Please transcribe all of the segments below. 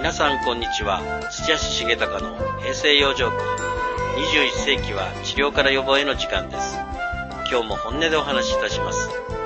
皆さんこんにちは。土屋重隆の平成養生訓。21世紀は治療から予防への時間です。今日も本音でお話しいたします。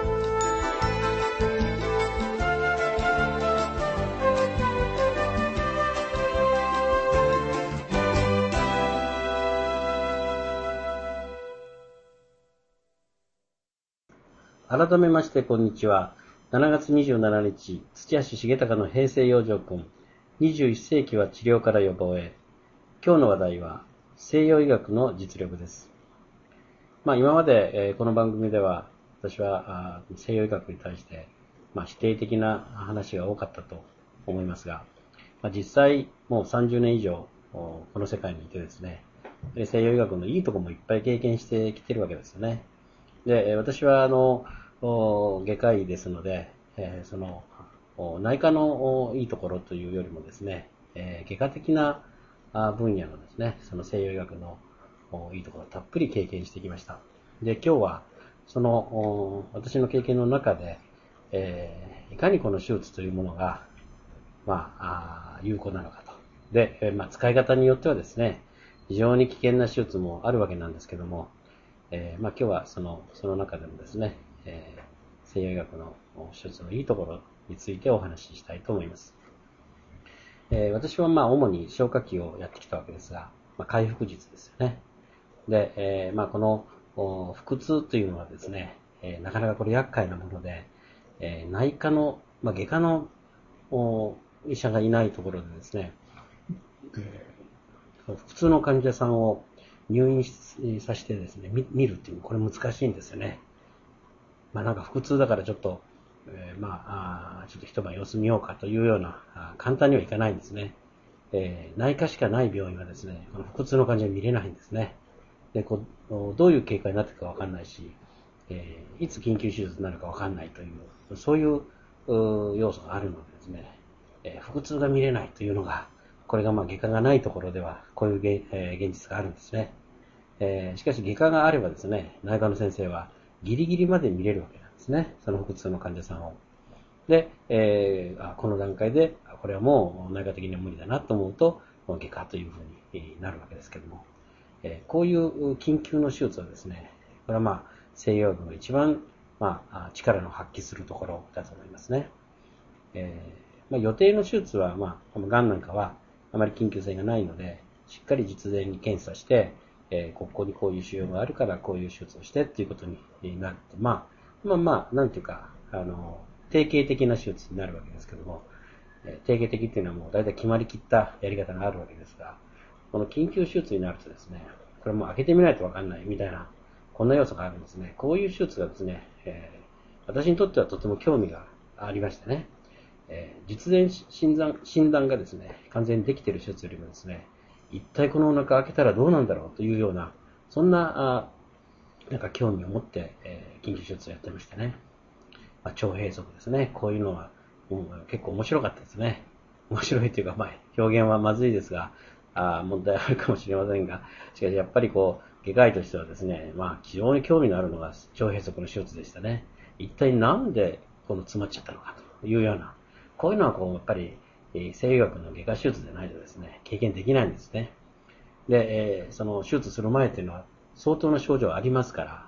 改めましてこんにちは。7月27日、土屋重隆の平成養生訓。21世紀は治療から予防へ。今日の話題は西洋医学の実力です。今まで、この番組では私は西洋医学に対して、否定的な話が多かったと思いますが、実際もう30年以上この世界にいてですね、西洋医学のいいところもいっぱい経験してきてるわけですよね。で、私は外科医ですので、その内科のいいところというよりもですね、外科的な分野のですね、その西洋医学のいいところをたっぷり経験してきました。で、今日はその私の経験の中で、いかにこの手術というものが有効なのかと。で、使い方によってはですね、非常に危険な手術もあるわけなんですけども、今日はその中でもですね、西洋医学の手術のいいところについてお話ししたいと思います。私は主に消化器をやってきたわけですが、開腹術ですよね。で、この腹痛というのはですね、なかなかこれ厄介なもので、内科の、外科の医者がいないところでですね、普通の患者さんを入院させてですね、見るっていうのこれ難しいんですよね。なんか腹痛だからちょっと、ちょっと一晩様子見ようかというような、簡単にはいかないんですね。内科しかない病院はですね、この腹痛の患者に見れないんですね。で、どういう経過になっていくかわかんないし、いつ緊急手術になるかわかんないという、そういう要素があるのでですね、腹痛が見れないというのが、これが外科がないところでは、こういう現実があるんですね。しかし外科があればですね、内科の先生はギリギリまで見れるわけなんですね。その腹痛の患者さんを。で、この段階で、これはもう内科的には無理だなと思うと、外科というふうになるわけですけども、こういう緊急の手術はですね、これは西洋医学の一番、力の発揮するところだと思いますね。予定の手術は、がんなんかはあまり緊急性がないので、しっかり術前に検査して、ここにこういう腫瘍があるからこういう手術をしてっていうことになると、なんていうか、定型的な手術になるわけですけども、定型的っていうのはもう大体決まりきったやり方があるわけですが、この緊急手術になるとですね、これもう開けてみないとわかんないみたいな、こんな要素があるんですね。こういう手術がですね、私にとってはとても興味がありましてね、術前診断がですね、完全にできている手術よりもですね、一体このお腹開けたらどうなんだろうというような、そんな、興味を持って、緊急手術をやってましたね。腸閉塞ですね。こういうのは、結構面白かったですね。面白いというか、表現はまずいですが、問題あるかもしれませんが、しかしやっぱり外科医としてはですね、非常に興味のあるのが腸閉塞の手術でしたね。一体なんで詰まっちゃったのかというような、こういうのはやっぱり西洋医学の外科手術でないとですね、経験できないんですね。で、その手術する前というのは相当な症状ありますから、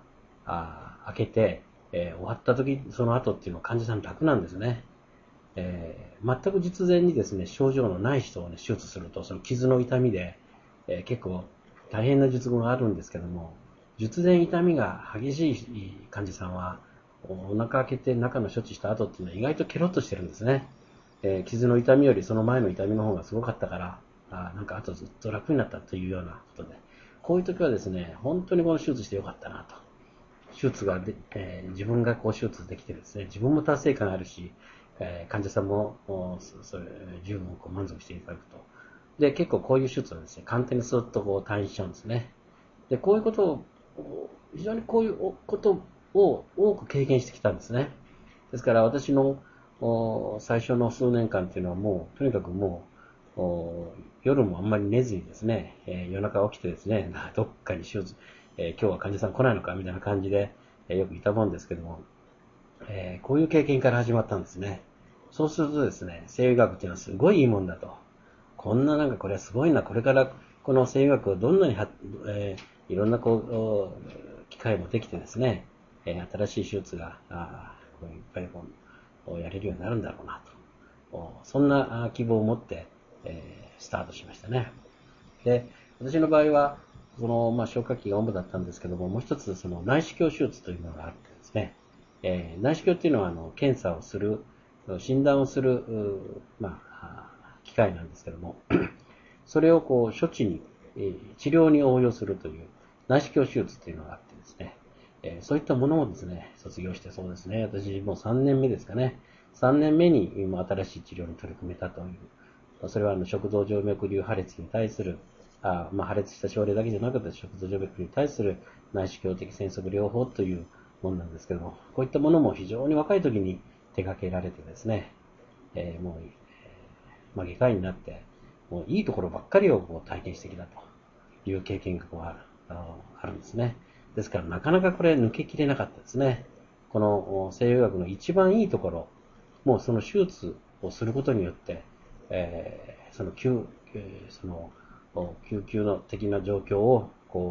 開けて、終わった時、その後っていうのは患者さん楽なんですね。全く術前にですね、症状のない人を手術すると、その傷の痛みで、結構大変な術後があるんですけども、術前痛みが激しい患者さんは、お腹開けて中の処置した後っていうのは意外とケロッとしてるんですね。傷の痛みよりその前の痛みの方がすごかったから、あとずっと楽になったというようなことで、こういう時はですね、本当にこの手術してよかったなと。手術が自分が手術できてですね、自分も達成感あるし、患者さんも十分満足していただくと。で、結構こういう手術はですね、簡単にスッと退院しちゃうんですね。で、こういうことを、非常にこういうことを多く経験してきたんですね。ですから私の最初の数年間っていうのはもう、とにかくもう、夜もあんまり寝ずにですね、夜中起きてですね、どっかに手術、今日は患者さん来ないのかみたいな感じで、よくいたもんですけども、こういう経験から始まったんですね。そうするとですね、西洋医学っていうのはすごいいいもんだと。 こんななんかこれはすごいな、これからこの西洋医学をどんなにいろんな機会もできてですね、新しい手術がいっぱいやれるようになるんだろうなと、そんな希望を持って、スタートしましたね。で、私の場合は、消化器が主だったんですけども、もう一つ内視鏡手術というものがあってですね、内視鏡というのは検査をする、診断をする、機械なんですけども、それを処置に、治療に応用するという内視鏡手術というのがあってですね、そういったものをですね、卒業してそうですね、私もう3年目ですかね、3年目に新しい治療に取り組めたという、それは食道静脈瘤破裂に対する、破裂した症例だけじゃなくて食道静脈に対する内視鏡的栓塞療法というものなんですけども、こういったものも非常に若い時に手掛けられてですね、外科医になって、もういいところばっかりを体験してきたという経験があるんですね。ですからなかなかこれ抜けきれなかったですね。この西洋医学の一番いいところ、もうその手術をすることによって、救急の的な状況を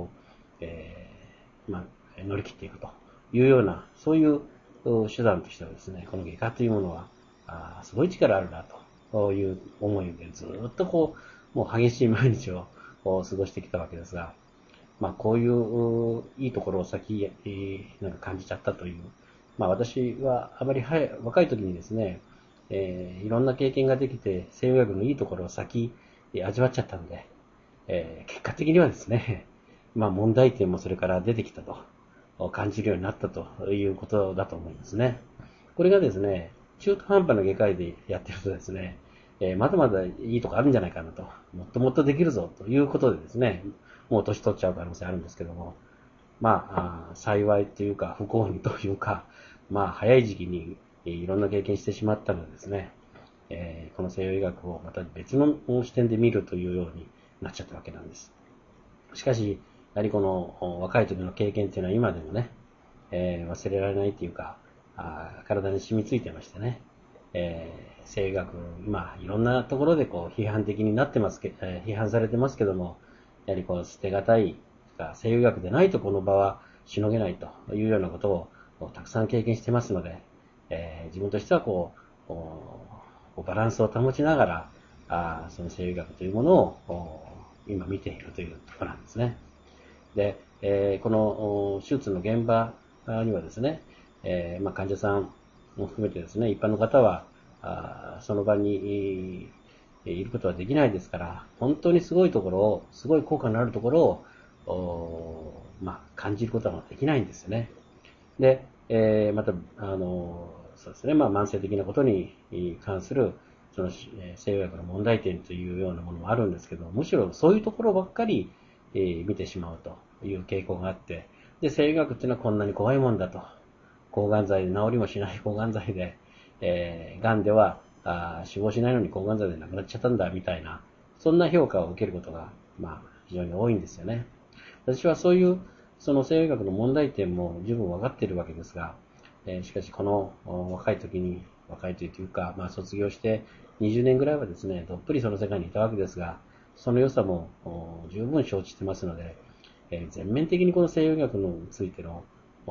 乗り切っていくというような、そういう手段としてはですね、この外科というものはすごい力あるなという思いでずっともう激しい毎日を過ごしてきたわけですが、こういういいところを先なんか感じちゃったという、私はあまり若い時にですね、いろんな経験ができて西洋医学のいいところを先味わっちゃったので、結果的にはですね、問題点もそれから出てきたと感じるようになったということだと思いますね。これがですね、中途半端な外科医でやってるとですね、まだまだいいとこあるんじゃないかなと、もっともっとできるぞということでですね、もう年取っちゃう可能性あるんですけども、幸いというか不幸にというか、早い時期にいろんな経験してしまったのでですね、この西洋医学をまた別の視点で見るというようになっちゃったわけなんです。しかし、やはりこの若い時の経験っていうのは今でもね、忘れられないというか、体に染みついてましてね、西洋医学、今いろんなところで批判的になってます批判されてますけども、やはり捨てがたい、西洋医学でないとこの場はしのげないというようなことをたくさん経験してますので、自分としてはバランスを保ちながら、その西洋医学というものを今見ているというところなんですね。で、この手術の現場にはですね、患者さんも含めてですね、一般の方はその場にいることはできないですから、本当にすごいところを、すごい効果のあるところを、感じることはできないんですよね。で、また、そうですね、慢性的なことに関する、西洋薬の問題点というようなものもあるんですけど、むしろそういうところばっかり、見てしまうという傾向があって、で、西洋薬っていうのはこんなに怖いもんだと。抗がん剤で治りもしない抗がん剤で、癌では死亡しないのに抗がん剤で亡くなっちゃったんだみたいな、そんな評価を受けることが、非常に多いんですよね。私はそういうその西洋医学の問題点も十分分かっているわけですが、しかしこの若い時に、若いというか、卒業して20年ぐらいはですね、どっぷりその世界にいたわけですが、その良さも十分承知してますので、全面的にこの西洋医学についての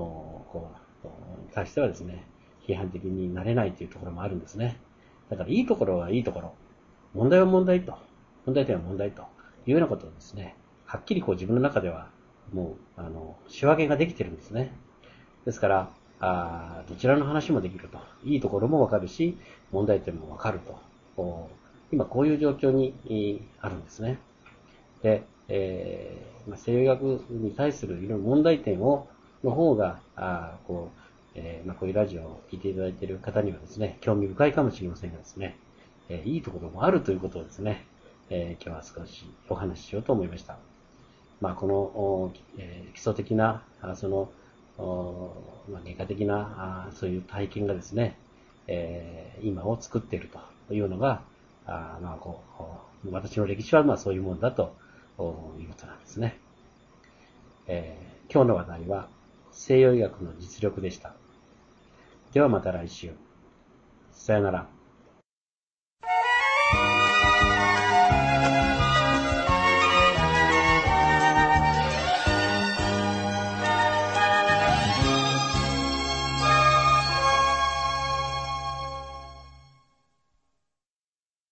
対してはですね、批判的になれないというところもあるんですね。だからいいところはいいところ、問題は問題と、問題点は問題というようなことをですね、はっきり自分の中ではもう仕分けができてるんですね。ですからどちらの話もできると、いいところもわかるし、問題点もわかると、今こういう状況にあるんですね。で、西洋医学に対するいろいろ問題点の方がこういうラジオを聞いていただいている方にはですね、興味深いかもしれませんがですね、いいところもあるということをですね、今日は少しお話ししようと思いました。この、基礎的な、外科的なそういう体験がですね、今を作っているというのが、私の歴史はそういうものだということなんですね。今日の話題は西洋医学の実力でした。ではまた来週。さよなら。